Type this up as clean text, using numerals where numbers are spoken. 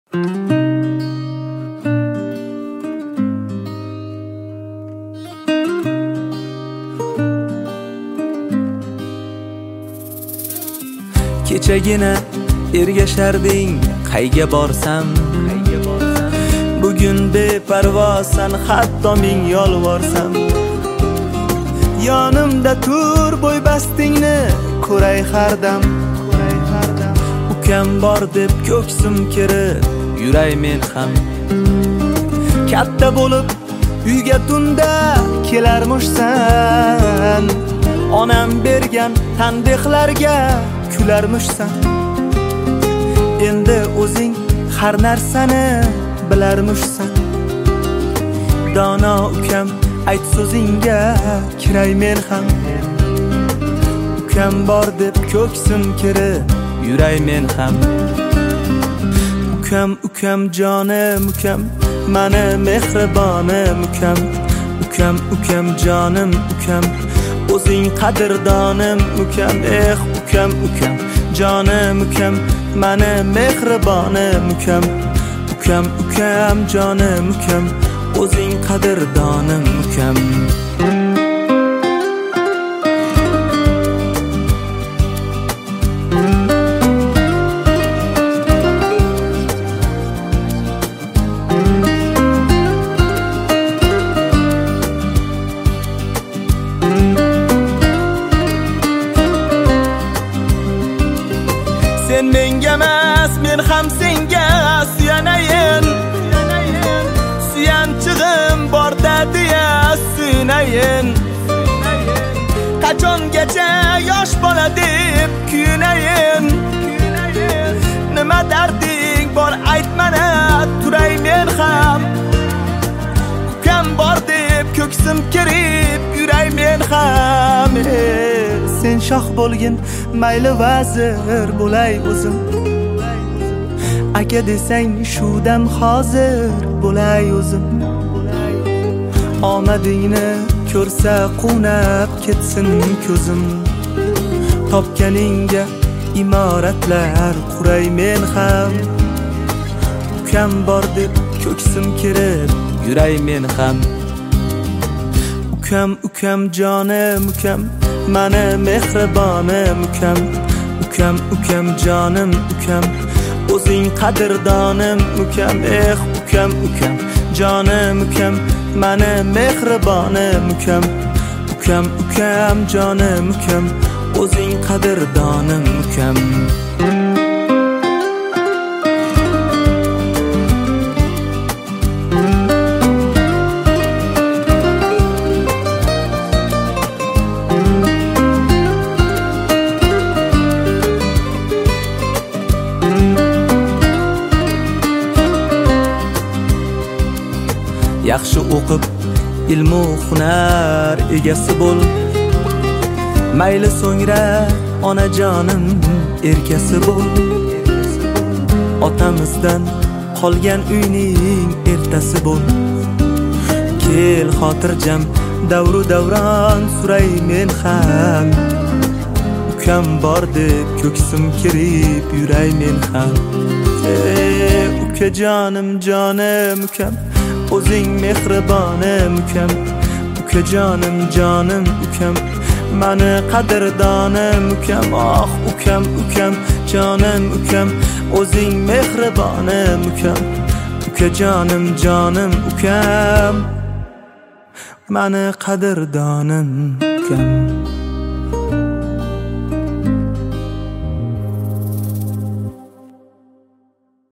Kechagina ergasharding qayga borsam, bugun beparvosan hatto ming yolvorsam. Yonimda tur bo'ybastingni ko'ray hardam. Ukam bor deb ko'ksim kirib yuray men ham. Katta bo'lib uyga tunda kelarmishsan. Onam bergan tanbehlarga kularmishsan. Endi o'zing har narsani bilarmishsan. Dono ukam ayt so'zingga kiray men ham. Ukam bor deb ko'ksim kirib yuray men ham. Ukam jonim ukam, mani mehribonim ukam. Ukam jonim ukam, o'zing qadrdonim ukam. Ukam jonim ukam, mani mehribonim ukam. Ukam jonim ukam, o'zing qadrdonim ukam. Sen menga emas, men ham senga suyanayin. Suyanchig'im borda deya suyunayin. Qachongacha yosh bola deb kuyunayin. Nima darding bor ayt mana, turay men ham. Ukam bor deb ko'ksim kirib yuray men ham. Sen shoh bo'lgin, mayli vazir bo'lay o'zim. Aka desang shu dam hozir bo'lay o'zim. Omadingni ko'rsa qunab ketsin ko'zim. Topganingga imoratlar quray men ham. Ukam bor deb ko'ksim kirib yuray men ham. Ukam jonim ukam, mani mehribonim ukam. Ukam jonim ukam, o'zing qadrdonim ukam. Ukam jonim ukam, mani mehribonim ukam. Ukam jonim ukam, o'zing qadrdonim ukam. Yaxshi o'qib ilmu hunar egasi bo'l. Mayli so'ngra onajonim erkasi bo'l. Otamizdan qolgan uyning ertasi bo'l. Kel xotirjam davru davron suray men ham. Ukam bor deb ko'ksim kirib yuray men ham. Ukajonim jonim ukam, o'zing mehribonim ukam. Ukajonim jonim ukam, mani qadrdonim ukam. Ukam jonim ukam, o'zing mehribonim ukam. Ukajonim jonim ukam, mani qadrdonim ukam.